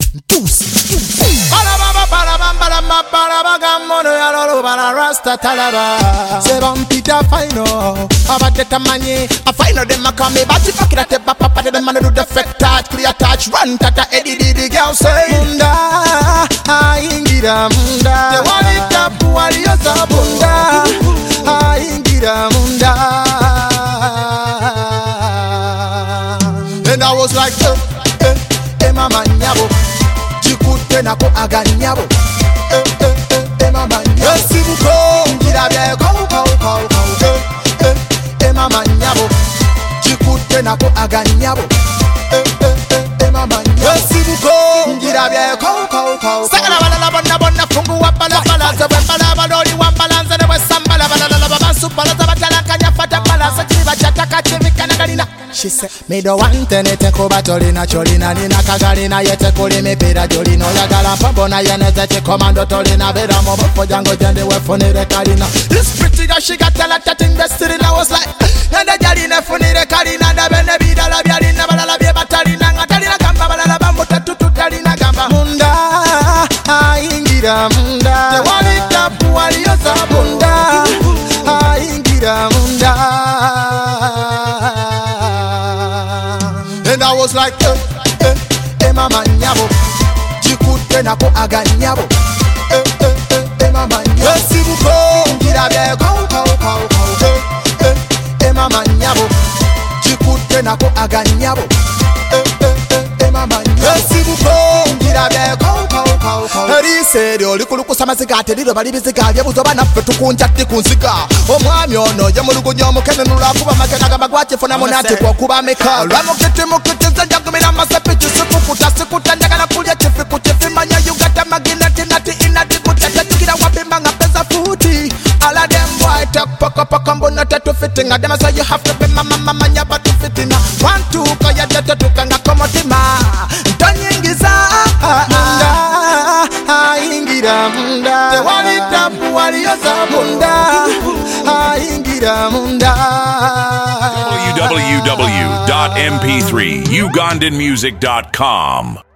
Se vampita final, abate tamanye. A final them a come me, but you fuck it at the papa. Them man do the fake touch, clear touch, run tata Eddie the girl say munda, ingira munda. The one it up, wali yosa munda, ingira munda. And I was like, mama nyabo, jikute nako aga nyabo. Mama nyabo, sibuko, ngira bia kau. Mama nyabo, jikute nako aga nyabo. Mama nyabo, sibuko, ngira bia kau. Sakala bala bonna fungu wapala bala, zabala balori wambalanza de wasambala bala supala tabatala kanya fata bala sachiba chataka chivika nagalina. She said, me do want anything kuba tolina cholina nina kagalina yete kuli mipira jolino yagala pabona yanete chikomando tolina beda mobo pojango jende wefunire kalina. This pretty girl she got a lot of things invested in. I was like, nanda jalina funire kalina da bene bida la bialina balala bie batalina ngatalina gamba balala bamuta tutu talina gamba munda ingira munda the one it up wali yosa munda ingira munda. And I was like, mama nyabo, jikute nako aga nyabo. Mama nyabo, sibuko, ngira bia kau. Mama nyabo, jikute nako aga nyabo. Mama nyabo, sibuko, ngira bia kau. Eri serio likuluku samazigate lilo bali bizigalye buzoba naffe tukunjatti kunziga omwami ono ye mulugunya omukenenula kuba makena gabagwache fona monate kwa kuba meka lwamukete mukete njagumira masepi kisukukuta sikuta njagala kulya chifi kuchifi manya yugata maginati nati inati kutete tukira wapimba nga pesa futi ala dem boy talk paka mbona tatu fitting adema so you have to be mama manya batu fitina one two kaya jata tukanga komotima ntonyingiza ingira munda the one it up wali yosa munda ingira munda. www.mp3ugandanmusic.com